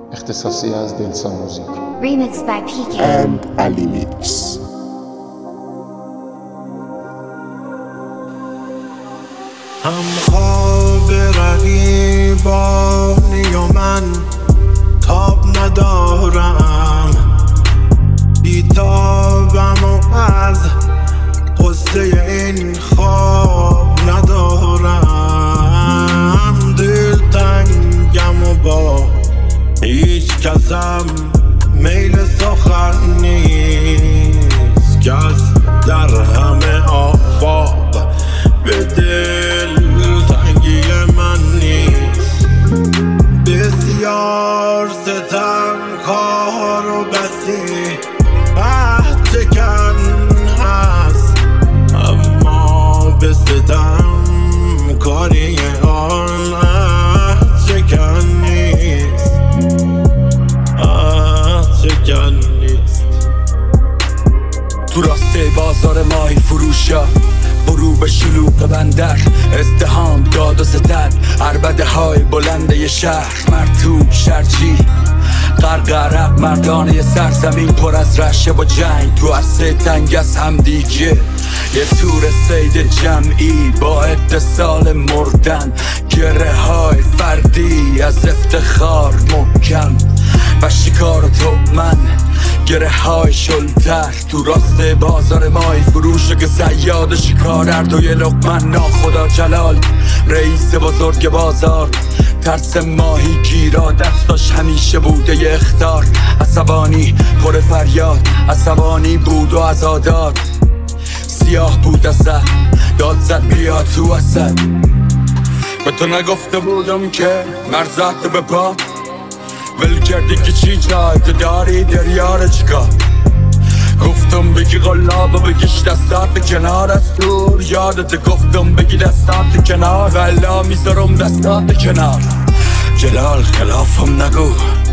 اختصاصی از دلسا موزیک. Remixed by PK and Ali Mix. هم خواب رقیبانی و من تاب ندارم، بیتابم و از قصه این خواب ندارم. دل تنگم و با هیچ کسم میل سخن نیست، کس در همه آفاق به دل تنگی من نیست. بسیار ستم کار و بسی عهد چکن هست، اما به ستم کاری آن عهد چکن نیست، عهد چکن نیست. تو راسته بازار ماهی فروشا، برو به شلوغ بندر، ازدهام داد و ستد، عربده های بلنده ی شهر، مرتوب شرچی غرق عرق، مردانه سرزمین پر از رشه و جنگ، تو عرصه تنگ از هم دیگه یه تور سید جمعی با اتصال مردن، گره های فردی از افتخار محکم و شکار و تومن، گره های شلتر تو راست بازار مای فروشه که صیاد شکار، هر دوی لقمن ناخدا جلال رئیس بزرگ بازار، ترس ماهی گیرا دستاش همیشه بوده ی اخطار، عصبانی پر فریاد، عصبانی بود و عزادار، سیاه بود ازد داد زد بیا تو اسد. به تو نگفته بودم که مرزت به پا ول کردی که چی جایت داری دریار چیکار، گفتم بگی غلاب و بگیش دستات کنار از دور، یادت گفتم بگی دستات کنار و الا میذارم دستات کنار. جلال خلافم نگو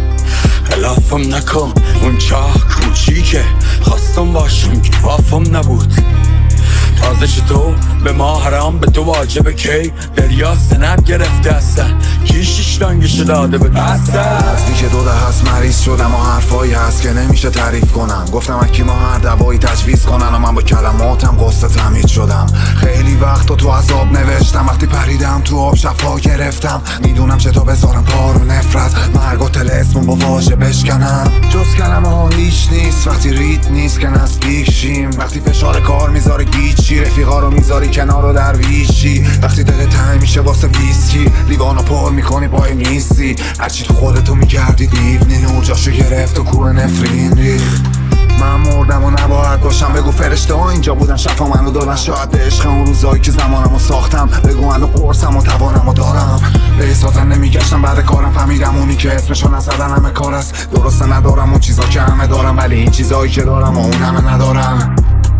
خلافم نکن، اون چاه کوچیکه خواستم باشم کفافم نبود، تازه تو به ما حرام به تو واجبه کی دریا سند گرفته هستن، کی شیشتانگش داده به دسته نزدیک که 2 هست مریض شدم و حرفایی هست که نمیشه تعریف کنم، گفتم اکی ما هر دوایی تجویز کنن و من با کلماتم قصه تمید شدم. خیلی وقت تو عذاب نوشتم، وقتی پریدم تو آب شفا گرفتم، میدونم چطور بذارم پارو نفرت مرگ و تلسمون با واژه بشکنم، جز کلمه ها هیچ نیست وقتی ریت نیست که نزدیک شیم، وقتی فشار کار میذاره گیچی، رفیقا رو میذاری کنار و درویشی، وقتی دل تنگ میشه واسه ویسکی، لیوانو پر میکنی پای نیستی، هرچی تو خودتو میکردی دیونی، نور جاشو گرفت و کوه نفرین ریخت. من مردم و نباید باشم، بگو فرشته ها اینجا بودن شفا منو دادن، شاید به عشق اون روزایی که زمانمو ساختم، بگو منو قرصم و توانمو دارم، به احساسم نمیگشتم بعد کارم، فهمیدم اونی که اسمشو نزدن همه کار است، درسته ندارم اون چیزا که همه دارم، ولی این چیزایی که دارم و اون همه ندارم.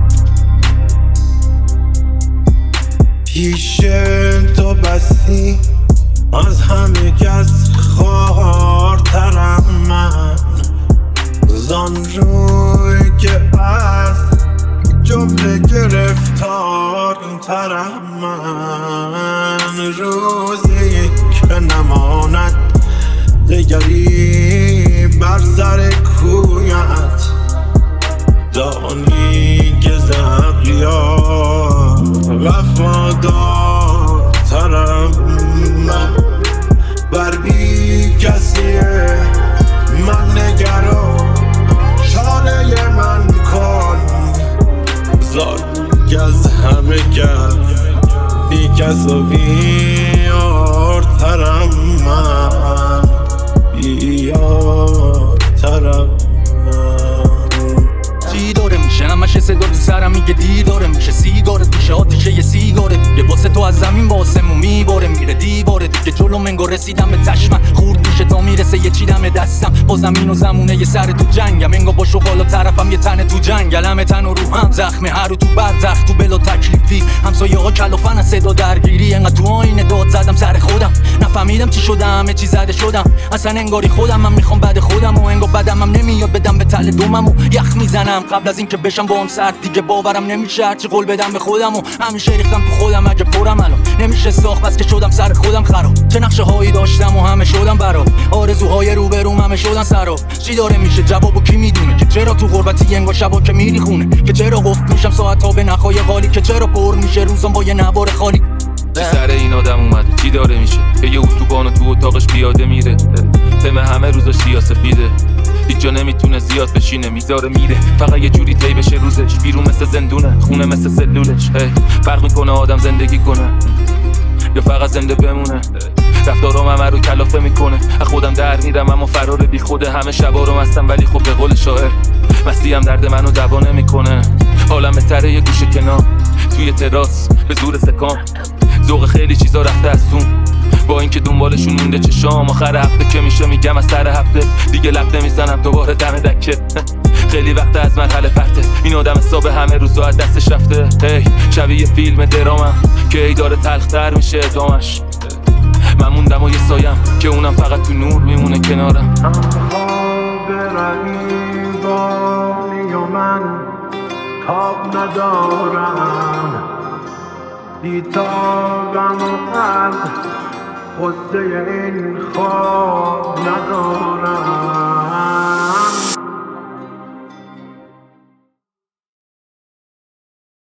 پیش تو بسی از همه کس خوارترم من، زان روی که از جمله گرفتارترم من، روزی که نماند دگری بر سر کویت، دانی که زبیار وفادارترم من، بر بی کسیه من نگرا، چاره من کن زار که از همه کس بی کس و بیارترم من، بیارترم چی داره میشه همش صدا تو سرم میگه دیداره میشه، سیگاره میشه آتیشه یه سیگاره دیگه، واسه تو از زمین با آسمون میباره، میره دیواره دیگه جلو منگو رسیدم به چشمم، خورد میشه تا میرسه یه چیدم دستم، با زمین و زمونه یه سر تو جنگم، انگا با شغال طرفم یه تن تو جنگل، همه تن و روحم زخمه، هر رو تو برزخ تو بلا تکلیفی، همسایه ها کلافن از صدا درگیری، انقدر تو آینه داد زدم سر خودم، نفهمیدم چی شدم همه چی زده شدم، اصلا انگاری خودم من میخوام بعد خودم و انگار بدم هم نمیاد بدم به تله دومم و یخ میزنم قبل از اینکه بشم با هم سرد دیگه، باورم نمیشه هرچی قول بدم به خودم و همیشه ریختم تو خودم، اگه پرم خودم الان نمیشه ساخت بس که شدم سر خودم خراب. چه نقشه هایی داشتم و همه شدم برا، آرزوهای روبروم همه شدن سراب. چی داره میشه جوابو کی میدونه که چرا تو غربتی ینگا شبا که میری خونه، که چرا قفل میشم ساعت‌ها به نخای غالی، که چرا پر میشه روزم با یه نوار خالی. چی سر این آدم اومده چی داره میشه که یه اتوبانو تو اتاقش پیاده میره، تم همه روزاش سیاسفیده، هیچ جا نمیتونه زیاد بشینه میذاره میره، فقط یه جوری طی بشه روزش، بیرون مثل زندونه خونه مثل سلولش. فرق میکنه آدم زندگی کنه یا فقط زنده بمونه، رفتارام همه رو کلافه میکنه، از خودم در میرم اما فرار بی خوده، همه شبا رو مستم ولی خب به قول شاعر مستی هم درد منو دوا نمیکنه. حالم بهتره یه گوشه کنار توی تراس به زور سکان، ذوق خیلی چیزا رفته از تون با اینکه دنبالشون مونده چشام، آخر هفته که میشه میگم از سر هفته دیگه لب نمیزنم دوباره دم دکه. خیلی وقت از مرحله پرته این آدم حساب همه روزا از دستش رفته، شبیه فیلم درامم که ای داره تلختر میشه ادامش. من موندم و یه سایم که اونم فقط تو نور میمونه کنارم. برقیبانی و من تاب ندارم، بیتابم و از غصه این خواب ندارم.